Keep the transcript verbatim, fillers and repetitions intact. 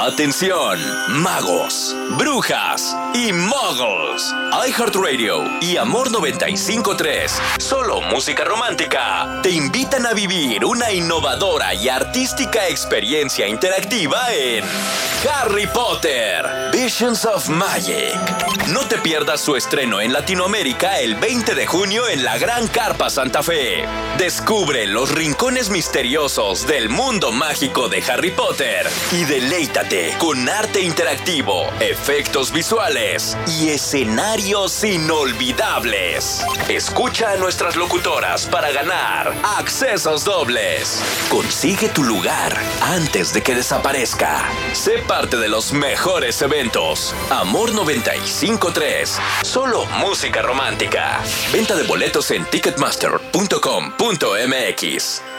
Atención, magos, brujas y muggles. iHeartRadio y Amor noventa y cinco punto tres, solo música romántica, te invitan a vivir una innovadora y artística experiencia interactiva en Harry Potter, Visions of Magic. No te pierdas su estreno en Latinoamérica el veinte de junio en la Gran Carpa Santa Fe. Descubre los rincones misteriosos del mundo mágico de Harry Potter y deleítate con arte interactivo, efectos visuales y escenarios inolvidables. Escucha a nuestras locutoras para ganar accesos dobles. Consigue tu lugar antes de que desaparezca. Sé parte de los mejores eventos. Amor noventa y cinco punto tres. Solo música romántica. Venta de boletos en ticketmaster punto com punto m x.